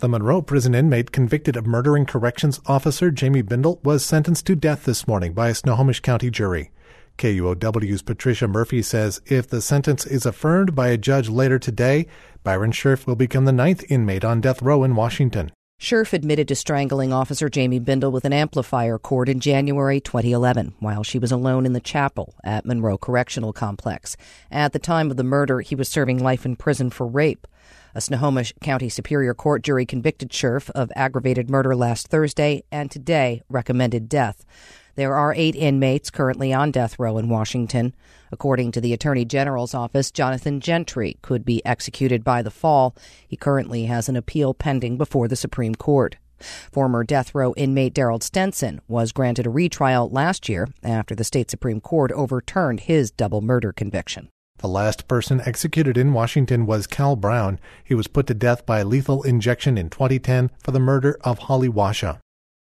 The Monroe prison inmate convicted of murdering corrections officer Jamie Bindle was sentenced to death this morning by a Snohomish County jury. KUOW's Patricia Murphy says if the sentence is affirmed by a judge later today, Byron Scherf will become the 9th inmate on death row in Washington. Scherf admitted to strangling Officer Jamie Bindle with an amplifier cord in January 2011 while she was alone in the chapel at Monroe Correctional Complex. At the time of the murder, he was serving life in prison for rape. A Snohomish County Superior Court jury convicted Scherf of aggravated murder last Thursday and today recommended death. There are 8 inmates currently on death row in Washington. According to the Attorney General's office, Jonathan Gentry could be executed by the fall. He currently has an appeal pending before the Supreme Court. Former death row inmate Darrell Stenson was granted a retrial last year after the state Supreme Court overturned his double murder conviction. The last person executed in Washington was Cal Brown. He was put to death by lethal injection in 2010 for the murder of Holly Washa.